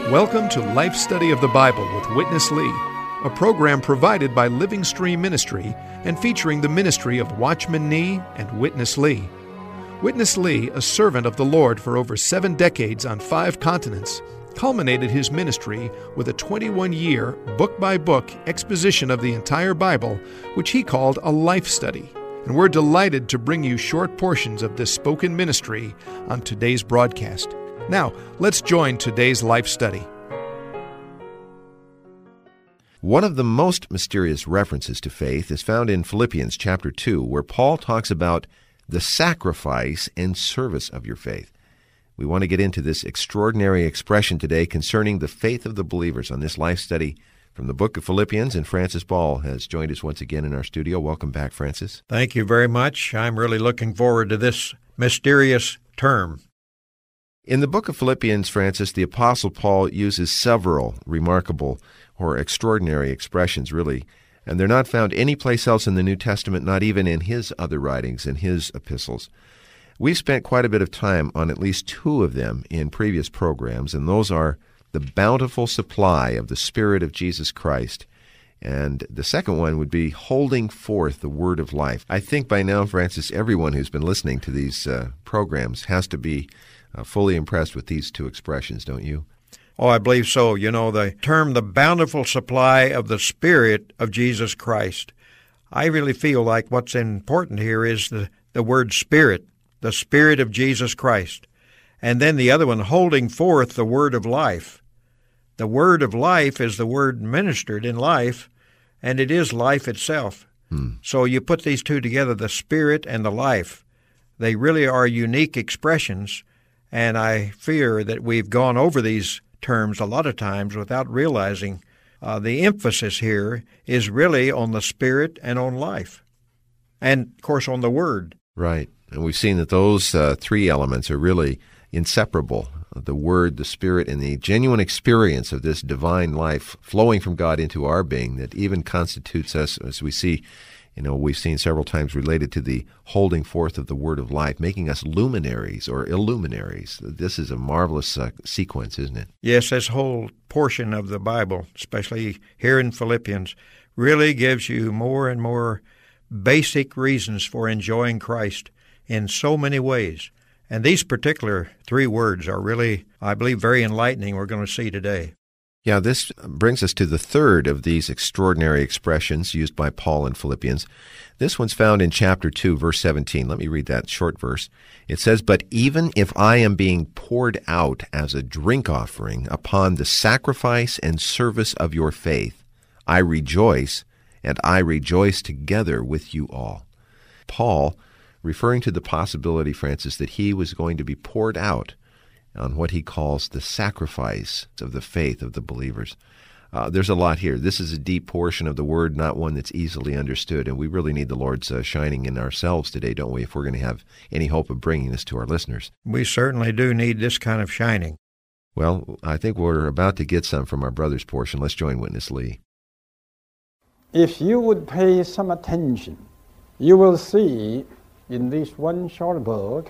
Welcome to Life Study of the Bible with Witness Lee, a program provided by Living Stream Ministry and featuring the ministry of Watchman Nee and Witness Lee. Witness Lee, a servant of the Lord for over 7 decades on 5 continents, culminated his ministry with a 21-year, book-by-book exposition of the entire Bible, which he called a life study. And we're delighted to bring you short portions of this spoken ministry on today's broadcast. Now, let's join today's life study. One of the most mysterious references to faith is found in Philippians chapter 2, where Paul talks about the sacrifice and service of your faith. We want to get into this extraordinary expression today concerning the faith of the believers on this life study from the book of Philippians, and Francis Ball has joined us once again in our studio. Welcome back, Francis. Thank you very much. I'm really looking forward to this mysterious term. In the book of Philippians, Francis, the Apostle Paul uses several remarkable or extraordinary expressions, really, and they're not found anyplace else in the New Testament, not even in his other writings, in his epistles. We've spent quite a bit of time on at least 2 of them in previous programs, and those are the bountiful supply of the Spirit of Jesus Christ, and the second one would be holding forth the word of life. I think by now, Francis, everyone who's been listening to these programs has to be fully impressed with these 2 expressions, don't you? Oh, I believe so. You know, the term, the bountiful supply of the Spirit of Jesus Christ. I really feel like what's important here is the word Spirit, the Spirit of Jesus Christ. And then the other one, holding forth the word of life. The word of life is the word ministered in life, and it is life itself. So you put these 2 together, the Spirit and the life. They really are unique expressions. And I fear that we've gone over these terms a lot of times without realizing the emphasis here is really on the Spirit and on life. And, of course, on the Word. Right. And we've seen that those 3 elements are really inseparable. The Word, the Spirit, and the genuine experience of this divine life flowing from God into our being that even constitutes us, as we see, we've seen several times related to the holding forth of the word of life, making us luminaries or illuminaries. This is a marvelous sequence, isn't it? Yes, this whole portion of the Bible, especially here in Philippians, really gives you more and more basic reasons for enjoying Christ in so many ways. And these particular 3 words are really, I believe, very enlightening, we're going to see today. Yeah, this brings us to the third of these extraordinary expressions used by Paul in Philippians. This one's found in chapter 2, verse 17. Let me read that short verse. It says, "But even if I am being poured out as a drink offering upon the sacrifice and service of your faith, I rejoice, and I rejoice together with you all." Paul, referring to the possibility, Francis, that he was going to be poured out on what he calls the sacrifice of the faith of the believers. There's a lot here. This is a deep portion of the Word, not one that's easily understood, and we really need the Lord's shining in ourselves today, don't we, if we're going to have any hope of bringing this to our listeners? We certainly do need this kind of shining. Well, I think we're about to get some from our brother's portion. Let's join Witness Lee. If you would pay some attention, you will see in this one short book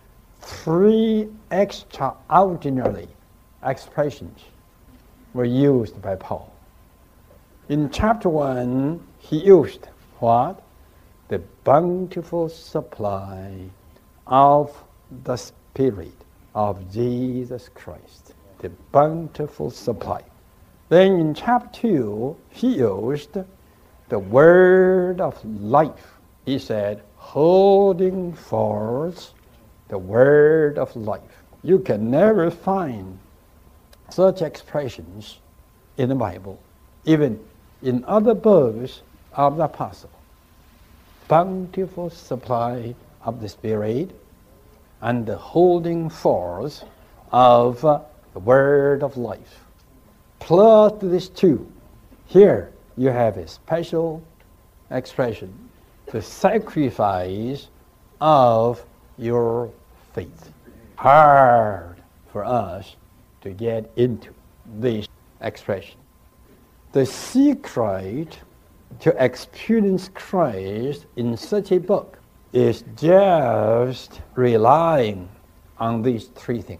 3 extraordinary expressions were used by Paul. In chapter 1, he used what? The bountiful supply of the Spirit of Jesus Christ. The bountiful supply. Then in chapter 2, he used the word of life. He said, holding forth the word of life. You can never find such expressions in the Bible, even in other books of the apostle. Bountiful supply of the Spirit and the holding forth of the word of life. Plus these 2. Here you have a special expression, the sacrifice of your faith. Hard for us to get into this expression. The secret to experience Christ in such a book is just relying on these 3 things.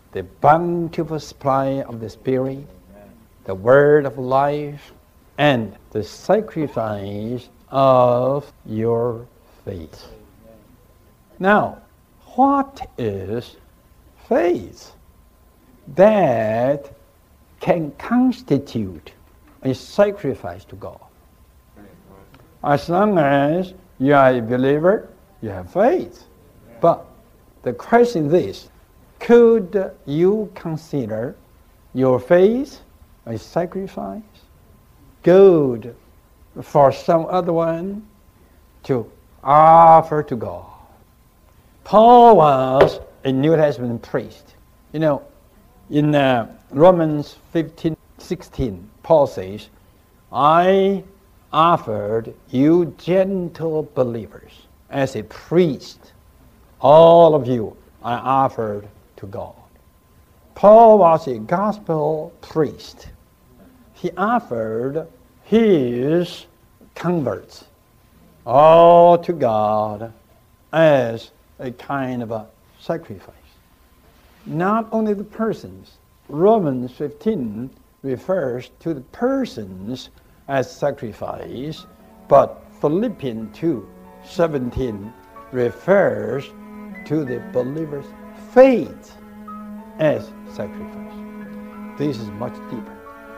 the bountiful supply of the Spirit, the word of life, and the sacrifice of your faith. Now, what is faith that can constitute a sacrifice to God? As long as you are a believer, you have faith. But the question is this: could you consider your faith a sacrifice? Good for some other one to offer to God. Paul was a New Testament priest. You know, in Romans 15:16, Paul says, I offered you gentle believers as a priest. All of you I offered to God. Paul was a gospel priest. He offered his converts all to God as a kind of a sacrifice. Not only the persons. Romans 15 refers to the persons as sacrifice, but Philippians 2:17 refers to the believer's faith as sacrifice. This is much deeper.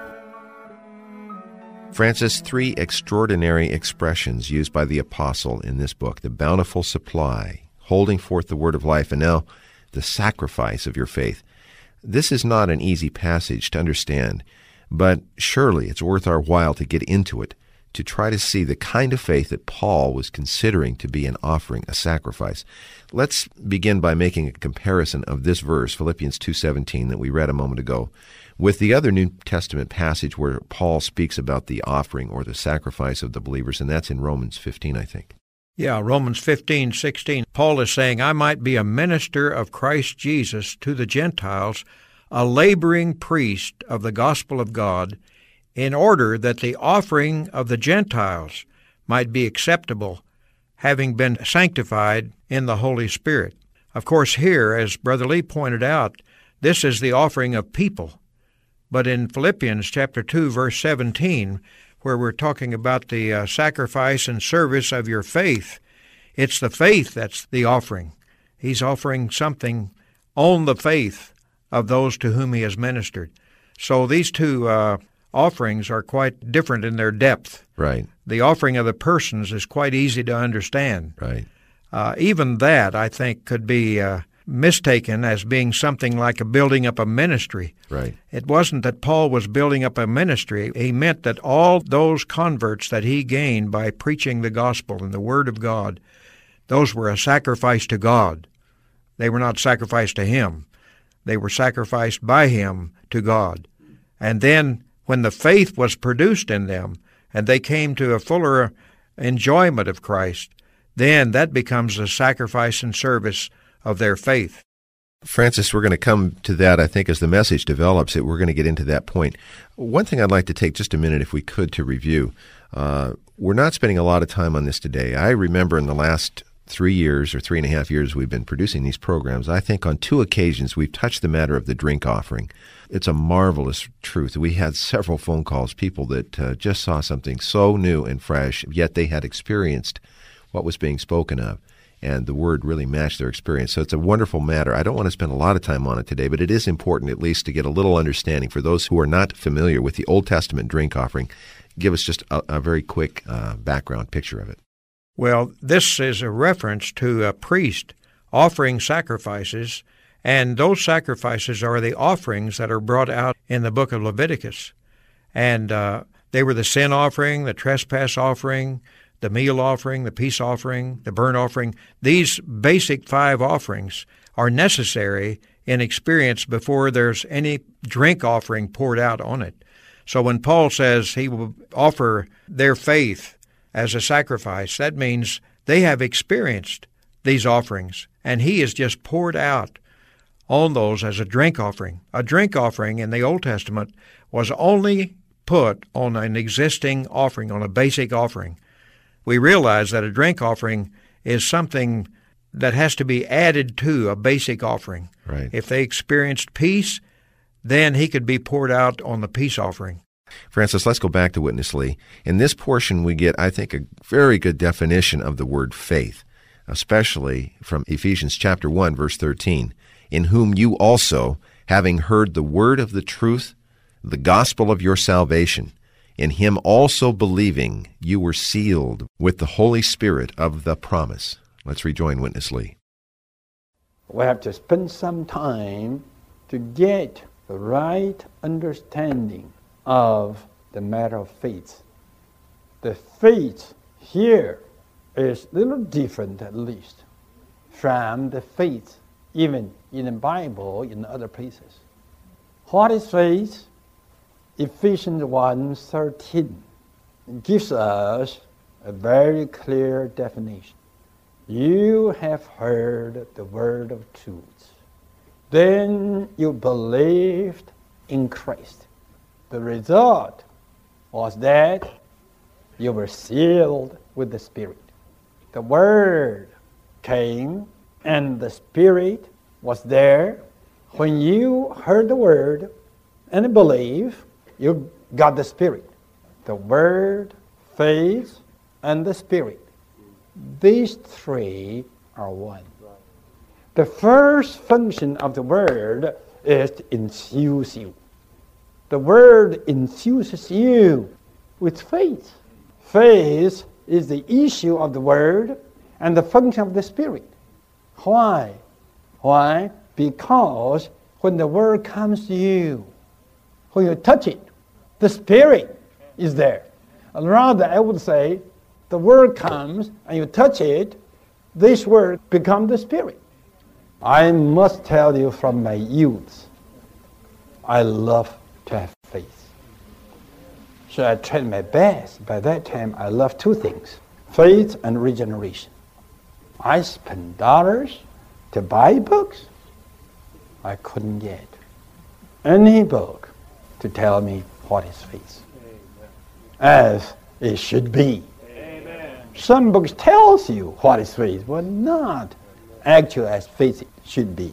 Francis, 3 extraordinary expressions used by the apostle in this book: the bountiful supply, holding forth the word of life, and now the sacrifice of your faith. This is not an easy passage to understand, but surely it's worth our while to get into it, to try to see the kind of faith that Paul was considering to be an offering, a sacrifice. Let's begin by making a comparison of this verse, Philippians 2:17, that we read a moment ago, with the other New Testament passage where Paul speaks about the offering or the sacrifice of the believers, and that's in Romans 15, I think. Yeah, Romans 15:16. Paul is saying, I might be a minister of Christ Jesus to the Gentiles, a laboring priest of the gospel of God, in order that the offering of the Gentiles might be acceptable, having been sanctified in the Holy Spirit. Of course, here, as Brother Lee pointed out, this is the offering of people. But in Philippians chapter 2, verse 17, where we're talking about the sacrifice and service of your faith, it's the faith that's the offering. He's offering something on the faith of those to whom he has ministered. So these two offerings are quite different in their depth. Right. The offering of the persons is quite easy to understand. Right. Even that, I think, could be mistaken as being something like a building up a ministry. Right. It wasn't that Paul was building up a ministry. He meant that all those converts that he gained by preaching the gospel and the word of God, those were a sacrifice to God. They were not sacrificed to him. They were sacrificed by him to God. And then when the faith was produced in them and they came to a fuller enjoyment of Christ, then that becomes a sacrifice and service of their faith. Francis, we're going to come to that, I think, as the message develops. We're going to get into that point. One thing I'd like to take just a minute, if we could, to review. We're not spending a lot of time on this today. I remember in the last 3 years or 3.5 years we've been producing these programs, I think on 2 occasions we've touched the matter of the drink offering. It's a marvelous truth. We had several phone calls, people that just saw something so new and fresh, yet they had experienced what was being spoken of, and the word really matched their experience. So it's a wonderful matter. I don't want to spend a lot of time on it today, but it is important at least to get a little understanding for those who are not familiar with the Old Testament drink offering. Give us just a very quick background picture of it. Well, this is a reference to a priest offering sacrifices, and those sacrifices are the offerings that are brought out in the book of Leviticus. And they were the sin offering, the trespass offering, the meal offering, the peace offering, the burnt offering. These basic 5 offerings are necessary in experience before there's any drink offering poured out on it. So when Paul says he will offer their faith as a sacrifice, that means they have experienced these offerings, and he is just poured out on those as a drink offering. A drink offering in the Old Testament was only put on an existing offering, on a basic offering. We realize that a drink offering is something that has to be added to a basic offering. Right. If they experienced peace, then he could be poured out on the peace offering. Francis, let's go back to Witness Lee. In this portion, we get, I think, a very good definition of the word faith, especially from Ephesians chapter 1, verse 13, in whom you also, having heard the word of the truth, the gospel of your salvation, in him also believing, you were sealed with the Holy Spirit of the promise. Let's rejoin Witness Lee. We have to spend some time to get the right understanding of the matter of faith. The faith here is a little different, at least, from the faith even in the Bible in other places. What is faith? Ephesians 1:13 gives us a very clear definition. You have heard the word of truth. Then you believed in Christ. The result was that you were sealed with the Spirit. The Word came and the Spirit was there. When you heard the Word and believed, you got the Spirit. The Word, faith, and the Spirit. These three are one. The first function of the Word is to infuse you. The Word infuses you with faith. Faith is the issue of the Word and the function of the Spirit. Why? Why? Because when the Word comes to you, when you touch it, the Spirit is there. And rather, I would say, the Word comes and you touch it, this Word becomes the Spirit. I must tell you from my youth, I love to have faith. So I tried my best. By that time, I loved two things, faith and regeneration. I spent dollars to buy books. I couldn't get any book to tell me what is faith, as it should be. Amen. Some books tells you what is faith, but not actually as faith should be.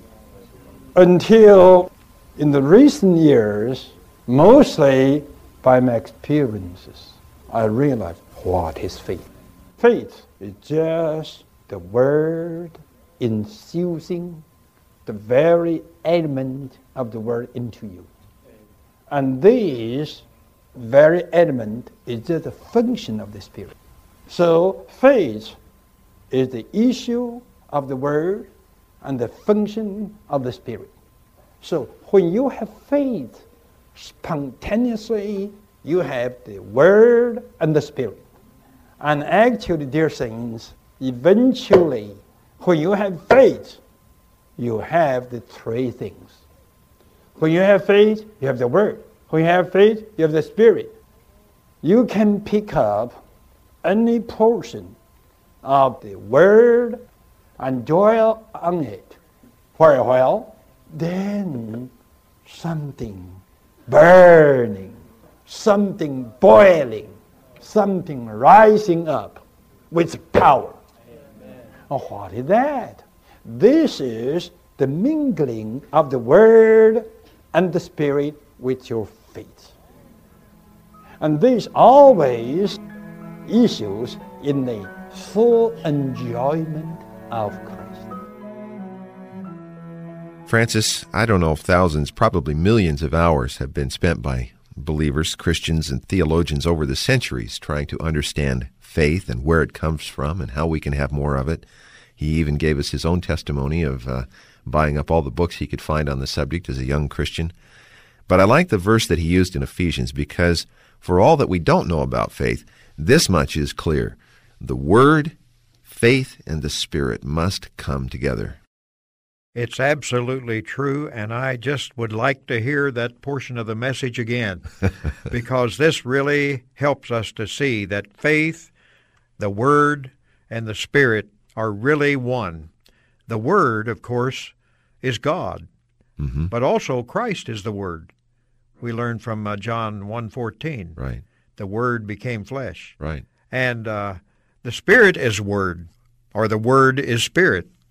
Until in the recent years, mostly by my experiences, I realized what is faith. Faith is just the Word infusing the very element of the Word into you. And this very element is just a function of the Spirit. So faith is the issue of the Word and the function of the Spirit. So when you have faith, spontaneously you have the Word and the Spirit. And actually, dear saints, eventually, when you have faith, you have the three things. When you have faith, you have the Word. When you have faith, you have the Spirit. You can pick up any portion of the Word and dwell on it for a while, then something burning, something boiling, something rising up with power. Oh, what is that? This is the mingling of the Word and the Spirit with your faith. And this always issues in the full enjoyment of Christ. Francis, I don't know if thousands, probably millions of hours have been spent by believers, Christians, and theologians over the centuries trying to understand faith and where it comes from and how we can have more of it. He even gave us his own testimony of buying up all the books he could find on the subject as a young Christian. But I like the verse that he used in Ephesians because for all that we don't know about faith, this much is clear. The Word, faith, and the Spirit must come together. It's absolutely true, and I just would like to hear that portion of the message again, because this really helps us to see that faith, the Word, and the Spirit are really one. The Word, of course, is God, but also Christ is the Word. We learn from John 1:14. Right. The Word became flesh. Right. And the Spirit is Word, or the Word is Spirit.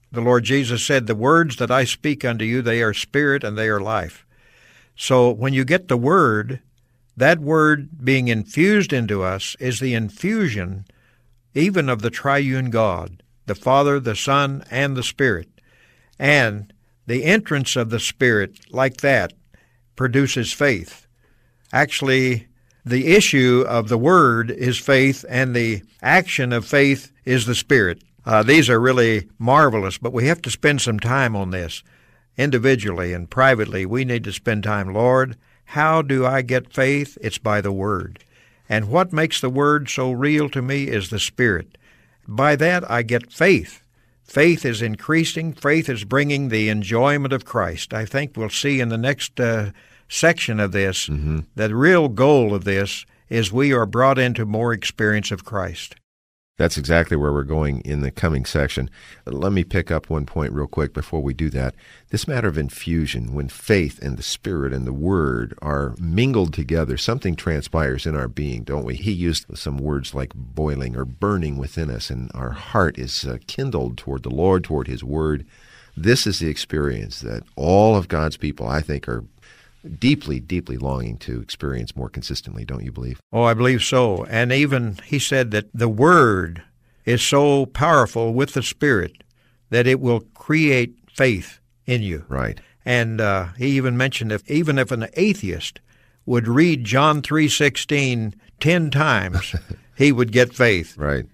The Lord Jesus said, "The words that I speak unto you, they are spirit and they are life." So when you get the Word, that Word being infused into us is the infusion even of the triune God, the Father, the Son, and the Spirit. And the entrance of the Spirit like that produces faith. Actually, the issue of the Word is faith, and the action of faith is the Spirit. These are really marvelous, but we have to spend some time on this. Individually and privately, we need to spend time. Lord, how do I get faith? It's by the Word. And what makes the Word so real to me is the Spirit. By that, I get faith. Faith is increasing. Faith is bringing the enjoyment of Christ. I think we'll see in the next section of this, that the real goal of this is we are brought into more experience of Christ. That's exactly where we're going in the coming section. Let me pick up one point real quick before we do that. This matter of infusion, when faith and the Spirit and the Word are mingled together, something transpires in our being, don't we? He used some words like boiling or burning within us, and our heart is kindled toward the Lord, toward His Word. This is the experience that all of God's people, I think, are deeply, deeply longing to experience more consistently, don't you believe? Oh, I believe so. And even he said that the Word is so powerful with the Spirit that it will create faith in you. Right. And he even mentioned even if an atheist would read John 3:16 10 times, he would get faith. Right.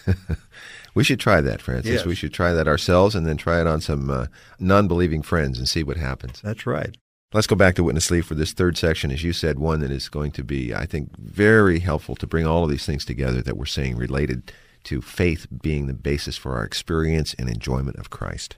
We should try that, Francis. Yes. We should try that ourselves and then try it on some non-believing friends and see what happens. That's right. Let's go back to Witness Lee for this third section. As you said, one that is going to be, I think, very helpful to bring all of these things together that we're saying related to faith being the basis for our experience and enjoyment of Christ.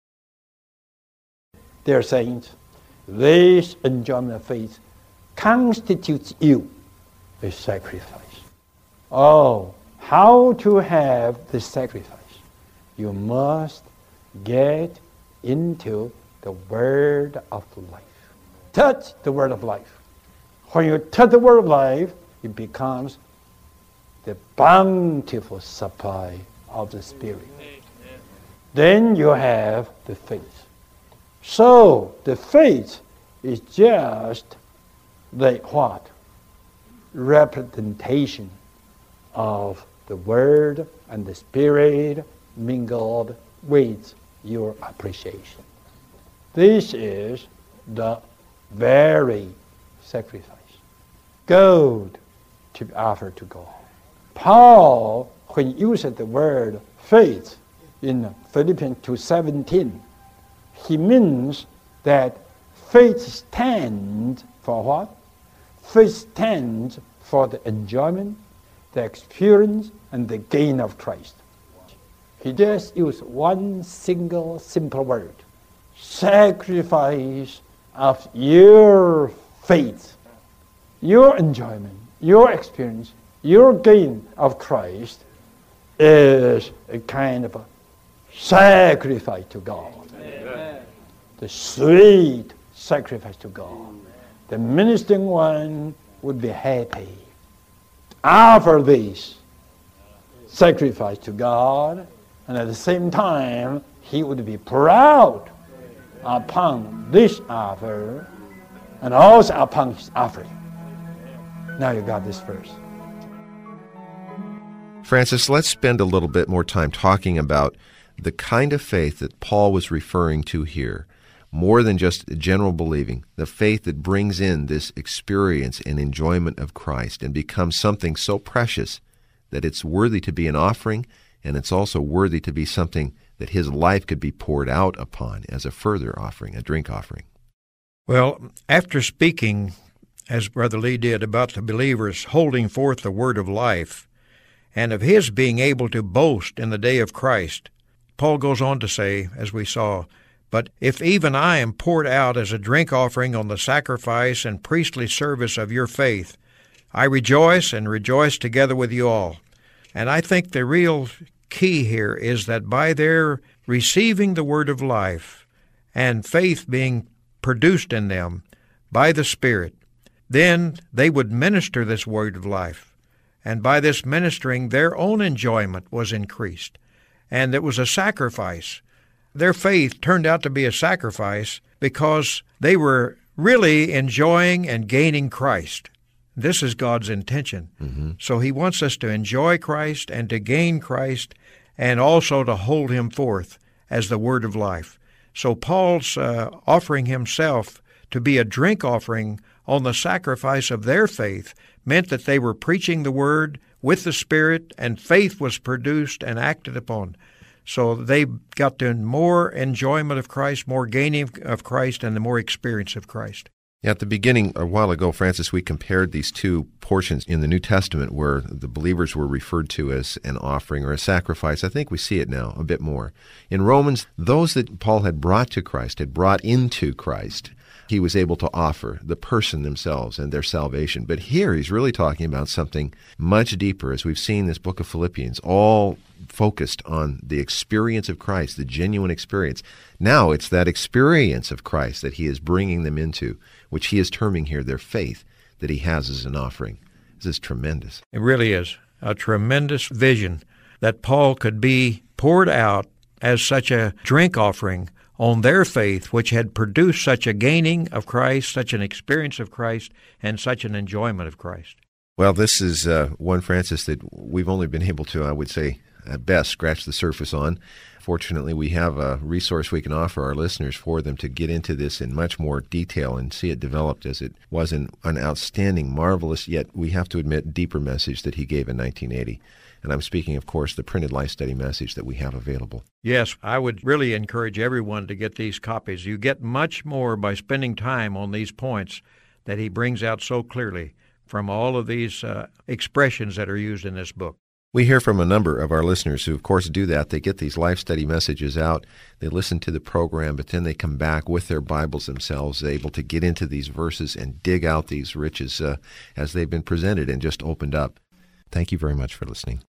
Dear saints, this enjoyment of faith constitutes you a sacrifice. Oh, how to have this sacrifice? You must get into the Word of life. Touch the Word of life. When you touch the Word of life, it becomes the bountiful supply of the Spirit. Then you have the faith. So the faith is just the what? Representation of the Word and the Spirit mingled with your appreciation. This is the very sacrifice. Gold to be offered to God. Paul, when he used the word faith in Philippians 2:17, he means that faith stands for what? Faith stands for the enjoyment, the experience, and the gain of Christ. He just used one single simple word. Sacrifice of your faith, your enjoyment, your experience, your gain of Christ is a kind of a sacrifice to God. Amen. The sweet sacrifice to God. The ministering one would be happy to offer this sacrifice to God, and at the same time, he would be proud upon this offer and also upon his offering. Now you got this verse. Francis, let's spend a little bit more time talking about the kind of faith that Paul was referring to here, more than just general believing, the faith that brings in this experience and enjoyment of Christ and becomes something so precious that it's worthy to be an offering, and it's also worthy to be something that his life could be poured out upon as a further offering, a drink offering. Well, after speaking, as Brother Lee did, about the believers holding forth the word of life, and of his being able to boast in the day of Christ, Paul goes on to say, as we saw, "But if even I am poured out as a drink offering on the sacrifice and priestly service of your faith, I rejoice and rejoice together with you all." And I think the real key here is that by their receiving the word of life and faith being produced in them by the Spirit, then they would minister this word of life. And by this ministering, their own enjoyment was increased. And it was a sacrifice. Their faith turned out to be a sacrifice because they were really enjoying and gaining Christ. This is God's intention. Mm-hmm. So He wants us to enjoy Christ and to gain Christ and also to hold Him forth as the Word of life. So Paul's offering himself to be a drink offering on the sacrifice of their faith meant that they were preaching the Word with the Spirit, and faith was produced and acted upon. So they got the more enjoyment of Christ, more gaining of Christ, and the more experience of Christ. At the beginning, a while ago, Francis, we compared these two portions in the New Testament where the believers were referred to as an offering or a sacrifice. I think we see it now a bit more. In Romans, those that Paul had brought to Christ, had brought into Christ, he was able to offer the person themselves and their salvation. But here he's really talking about something much deeper, as we've seen this book of Philippians, all focused on the experience of Christ, the genuine experience. Now it's that experience of Christ that he is bringing them into, which he is terming here their faith that he has as an offering. This is tremendous. It really is a tremendous vision that Paul could be poured out as such a drink offering on their faith, which had produced such a gaining of Christ, such an experience of Christ, and such an enjoyment of Christ. Well, this is one, Francis, that we've only been able to, I would say, at best, scratch the surface on. Fortunately, we have a resource we can offer our listeners for them to get into this in much more detail and see it developed as it was an outstanding, marvelous, yet we have to admit, deeper message that he gave in 1980. And I'm speaking, of course, the printed Life Study message that we have available. Yes, I would really encourage everyone to get these copies. You get much more by spending time on these points that he brings out so clearly from all of these expressions that are used in this book. We hear from a number of our listeners who, of course, do that. They get these Life Study messages out, they listen to the program, but then they come back with their Bibles themselves, able to get into these verses and dig out these riches as they've been presented and just opened up. Thank you very much for listening.